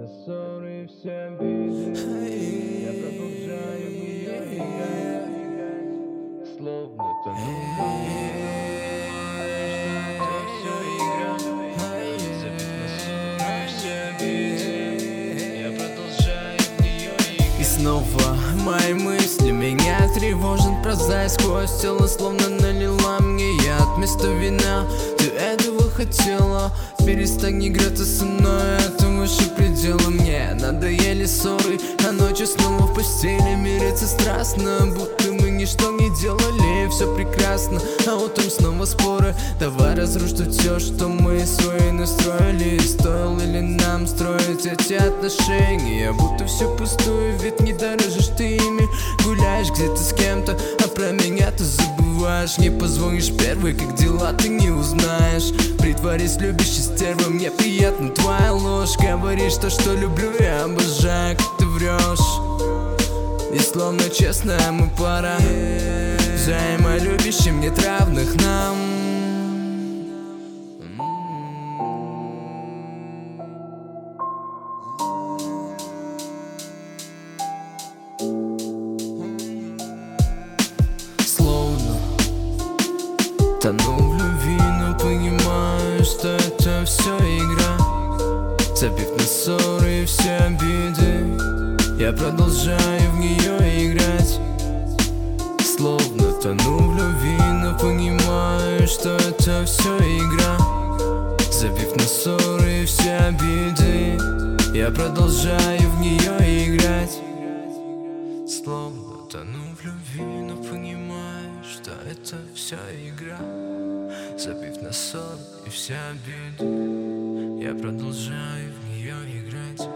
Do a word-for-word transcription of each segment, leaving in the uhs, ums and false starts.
на ссоры и все обиды. Я продолжаю в нее играть, словно тону в любви. Это все игра, забит на ссоры и все обиды. Я продолжаю в нее играть. И снова мои мысли меня тревожат, прозай сквозь тело, словно налила мне яд вместо вина. Ты этого хотела, перестань играться со мной, это выше предела. Мне надоели ссоры, а ночью снова в постели мириться страстно, будто мы ничто не делали, все прекрасно, а утром снова споры. Давай разрушить все, что мы свои настроили. Стоило ли нам строить эти отношения, будто все пустую, ведь не дорожишь ты ими. Гуляешь где-то с кем-то, а про меня ты забываешь. Не позвонишь первый, как дела ты не узнаешь. Притворись любящей стервой, мне приятна твоя ложь. Говоришь то, что люблю, я обожаю, как ты врешь. И словно честная мы пара, взаимолюбящим нет равных нам. Словно тону в любви, но понимаю, что это все игра. Забив на ссоры и все обиды, я продолжаю в нее играть. Словно тону в любви, но понимаю, что это все игра. Забив на ссоры и все обиды, я продолжаю в нее играть. Словно тону в любви, но понимаю, что это все игра. Забив на ссоры и все обиды, я продолжаю в нее играть.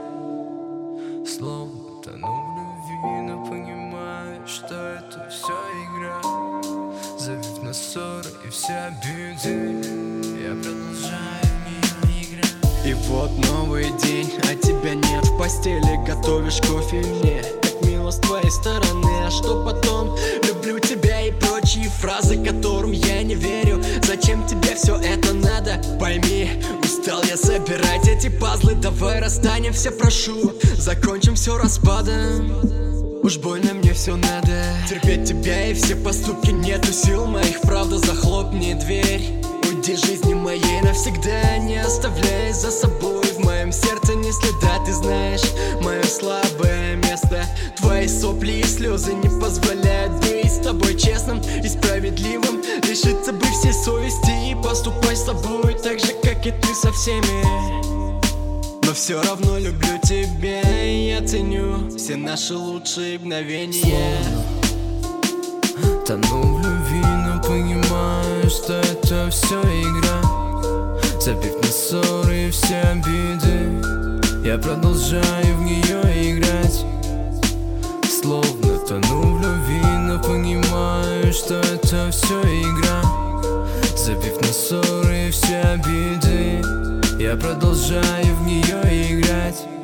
Словно тону в любви, но понимаю, что это все игра. Забив на ссоры и все обиды, я продолжаю в нее играть. И вот новый день, а тебя нет в постели. Готовишь кофе мне, как мило с твоей стороны. А что потом? Люблю тебя и прочие фразы, которым я не верю. Зачем тебе все это надо? Пойми, устал я собирать эти пазлы. Давай расстанемся, прошу, закончим все распадом. Уж больно мне все надо терпеть тебя и все поступки. Нету сил моих, правда, захлопни дверь. Уйди жизни моей навсегда, не оставляй за собой. В моем сердце ни следа, ты знаешь мое слабое место. Твои сопли и слезы не позволяют быть с тобой честным и справедливым. Лишиться бы всей совести и поступай с собой так же, как и ты со всеми. Но все равно люблю тебя, и я ценю все наши лучшие мгновения. Словно тону в любви, но понимаю, что это все игра. Забив на ссоры и все обиды, я продолжаю в нее играть. Словно тону в любви, но понимаю, что это все игра. Забив на ссоры и все обиды, я продолжаю в нее играть.